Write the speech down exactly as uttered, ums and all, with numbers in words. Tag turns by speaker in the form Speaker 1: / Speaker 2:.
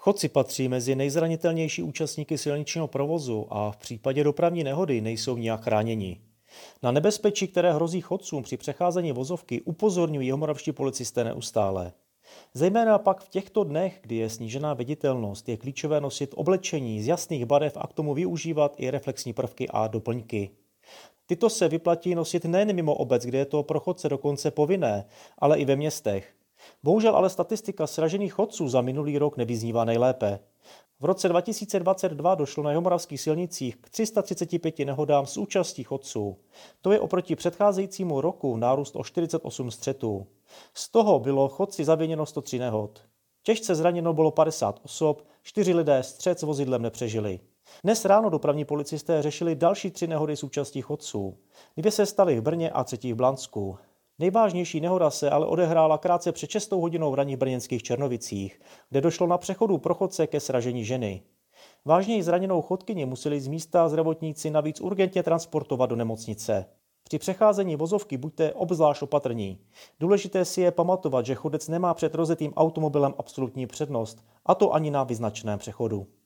Speaker 1: Chodci patří mezi nejzranitelnější účastníky silničního provozu a v případě dopravní nehody nejsou nijak chráněni. Na nebezpečí, které hrozí chodcům při přecházení vozovky, upozorňují jihomoravští policisté neustále. Zejména pak v těchto dnech, kdy je snížená viditelnost, je klíčové nosit oblečení z jasných barev a k tomu využívat i reflexní prvky a doplňky. Tyto se vyplatí nosit nejen mimo obec, kde je to pro chodce dokonce povinné, ale i ve městech. Bohužel ale statistika sražených chodců za minulý rok nevyznívá nejlépe. V roce dva tisíce dvacet dva došlo na jihomoravských silnicích k tři sta třiceti pěti nehodám s účastí chodců. To je oproti předcházejícímu roku nárůst o čtyřicet osm střetů. Z toho bylo chodci zaviněno sto tři nehod. Těžce zraněno bylo padesát osob, čtyři lidé střet s vozidlem nepřežili. Dnes ráno dopravní policisté řešili další tři nehody s účastí chodců. Dvě se staly v Brně a třetí v Blansku. Nejvážnější nehoda se ale odehrála krátce před šestou hodinou v ranních brněnských Černovicích, kde došlo na přechodu pro chodce ke sražení ženy. Vážněji zraněnou chodkyni museli z místa zdravotníci navíc urgentně transportovat do nemocnice. Při přecházení vozovky buďte obzvlášť opatrní. Důležité si je pamatovat, že chodec nemá před rozjetým automobilem absolutní přednost, a to ani na vyznačeném přechodu.